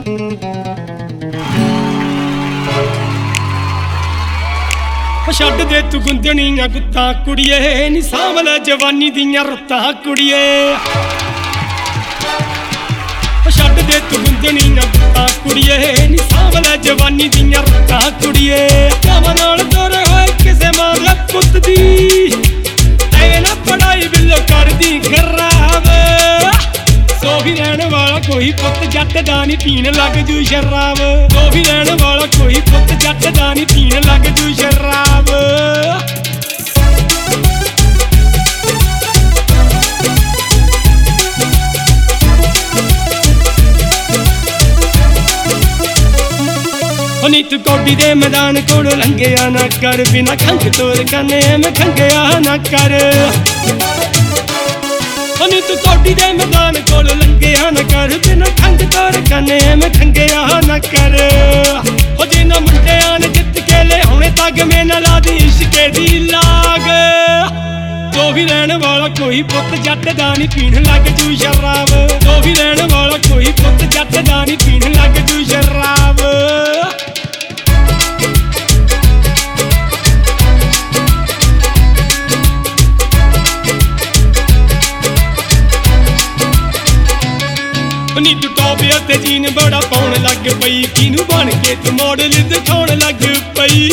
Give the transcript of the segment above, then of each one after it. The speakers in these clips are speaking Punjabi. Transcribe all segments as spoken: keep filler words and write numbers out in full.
ਛੱਡ ਦੇ ਤੂੰ ਗੁੰਦਣੀਆਂ ਗੁੱਤਾਂ ਕੁੜੀਏ ਨੀ ਸਾਂਭ ਲੈ ਜਵਾਨੀ ਦੀਆਂ ਰੁੱਤਾਂ ਕੁੜੀਏ। ਛੱਡ ਦੇ ਤੂੰ ਗੁੰਦਣੀਆਂ ਗੁੱਤਾਂ ਕੁੜੀਏ ਨੀ ਸਾਂਭ ਲੈ ਜਵਾਨੀ ਦੀਆਂ ਰੁੱਤਾਂ ਕੁੜੀਏ। ਚਾਵਾਂ ਨਾਲ ਤੋਰੇ ਹੋਏ ਕਿਸੇ ਮਾਂ ਦੇ ਪੁੱਤ ਦੀ ਐ ਨਾ ਪੜਾਈ ਬਿੱਲੋ ਕਰਦੀ ਖਰਾਬ। ਸੋ ਵੀ ਰਹਿਣ ਵਾਲਾ ਕੋਈ ਪੁੱਤ ਜੱਟ ਦਾ ਨੀ ਪੀਣ ਲੱਗ ਜੂ ਸ਼ਰਾਬ। ਸੋ ਵੀ ਰਹਿਣ ਵਾਲਾ ਕੋਈ ਪੁੱਤ ਜੱਟ ਦਾ ਨੀ ਪੀਣ ਲੱਗ ਜੂ ਸ਼ਰਾਬ। ਨੀ ਤੂੰ ਕੌਡੀ ਦੇ ਮੈਦਾਨ ਕੋਲ ਲੰਘਿਆ ਨਾ ਕਰ ਬਿਨਾ ਖੰਘ ਤੋਰ ਕਨੇ ਮੈਂ ਖੰਘਿਆ ਨਾ ਕਰ। ਨੀ ਤੂੰ ਕੌਡੀ ਦੇ ਮੈਦਾਨ ਕੋਲ ਲੰਘਿਆ ਨਾ ਕਰ ਬਿਨਾ ਖੰਘ ਤੋਰ ਕਨੇ ਮੈਂ ਖੰਘਿਆ ਨਾ ਕਰ। ਹੋ ਜਿਨ੍ਹਾਂ ਮੁੰਡਿਆਂ ਨੇ ਜਿੱਤ ਕੇ ਲਿਆਉਣੇ ਤੱਕ ਮੈਂ ਨਾ ਲਾ ਦੀ ਇਸ਼ਕੇ ਦੀ ਲਾਗ। ਸੋ ਵੀ ਰਹਿਣ ਵਾਲਾ ਕੋਈ ਪੁੱਤ ਜੱਟ ਦਾ ਨੀ ਪੀਣ ਲੱਗ ਜੂ ਸ਼ਰਾਬ। ਸੋ ਵੀ ਰਹਿਣ ਵਾਲਾ ਕੋਈ ਪੁੱਤ ਜੱਟ ਦਾ ਨੀ ਪੀਣ ਲੱਗ ਜੂ ਸ਼ਰਾਬ। ਨੀ ਤੂੰ ਟੌਪ ਅਤੇ ਜੀਨ ਬੜਾ ਪਾਉਣ ਲੱਗ ਪਈ ਕਿਨੂੰ ਬਣ ਕੇ ਤੂੰ ਮਾਡਲ ਦਿਖਾਉਣ ਲੱਗ ਪਈ।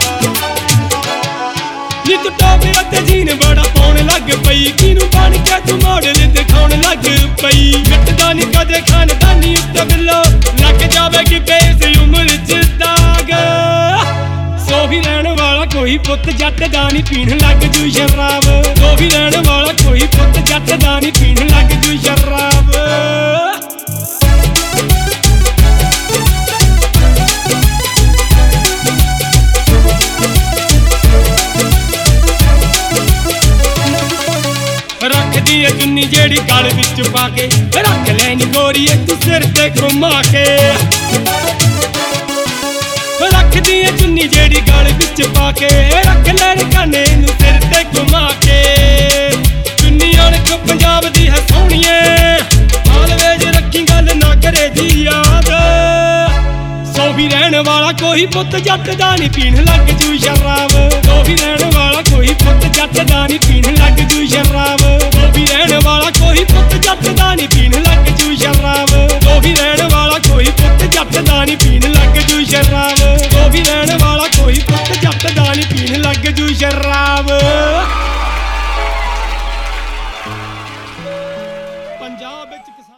ਨੀ ਤੂੰ ਟੌਪ ਅਤੇ ਜੀਨ ਬੜਾ ਪਾਉਣ ਲੱਗ ਪਈ ਕਿਨੂੰ ਬਣ ਕੇ ਤੂੰ ਮਾਡਲ ਦਿਖਾਉਣ ਲੱਗ ਪਈ। ਮਿੱਟਦਾ ਨੀ ਕਦੇ ਖਾਨਦਾਨੀ ਉੱਤੇ ਬਿੱਲੋ ਲੱਗ ਜਾਵੇਗੀ ਬੇਸ ਉਮਰ ਚ ਦਾਗ। ਸੋ ਵੀ ਰਹਿਣ ਵਾਲਾ ਕੋਈ ਪੁੱਤ ਜੱਟ ਦਾ ਨੀ ਪੀਣ ਲੱਗ ਜੂ ਸ਼ਰਾਬ। ਸੋ ਵੀ ਰਹਿਣ ਵਾਲਾ ਕੋਈ ਪੁੱਤ ਜੱਟ ਦਾ ਨੀ ਪੀਣ ਲੱਗ ਜੂ ਸ਼ਰਾਬ। ਰੱਖਦੀ ਏ ਚੁੰਨੀ ਜਿਹੜੀ ਗਲ ਵਿੱਚ ਪਾ ਕੇ ਰੱਖ ਲੈਣੀ ਗੋਰੀਏ ਤੂੰ ਸਿਰ ਤੇ ਘੁਮਾ ਕੇ। ਰੱਖਦੀ ਏ ਚੁੰਨੀ ਜਿਹੜੀ ਗਲ ਵਿੱਚ ਪਾ ਕੇ ਰੱਖ ਲੈਣੀ ਕਾਨੇ ਨੂੰ ਸਿਰ ਤੇ ਘੁਮਾ ਕੇ। ਚੁੰਨੀ ਅਣਖ ਪੰਜਾਬ ਦੀ ਹੈ ਸੋਹਣੀਏ ਆਲਵੇਜ ਰੱਖੀ ਗੱਲ ਨਾ ਕਰੇ ਦੀ ਯਾਦ। ਸੋ ਵੀ ਰਹਿਣ ਵਾਲਾ ਕੋਈ ਪੁੱਤ ਜੱਟ ਦਾ ਨੀ ਪੀਣ ਲੱਗ ਜੂ ਸ਼ਰਾਬ। ਸੋ ਵੀ ਰਹਿਣ ਵਾਲਾ ਕੋਈ ਪੁੱਤ ਜੱਟ ਦਾ ਨੀ ਪੀਣ ਲੱਗ ਜੂ ਸ਼ਰਾਬ। ਸੋ ਵੀ ਰਹਿਣ ਵਾਲਾ ਕੋਈ ਪੁੱਤ ਜੱਟ ਦਾ ਨੀ ਪੀਣ ਲੱਗ ਜੂ ਸ਼ਰਾਬ। ਸੋ ਵੀ ਰਹਿਣ ਵਾਲਾ ਕੋਈ ਪੁੱਤ ਜੱਟ ਦਾ ਨੀ ਪੀਣ ਲੱਗ ਜੂ ਸ਼ਰਾਬ। ਸੋ ਵੀ ਰਹਿਣ ਵਾਲਾ ਕੋਈ ਪੁੱਤ ਜੱਟ ਦਾ ਨੀ ਪੀਣ ਲੱਗ ਜੂ ਸ਼ਰਾਬ। ਪੰਜਾਬ ਵਿੱਚ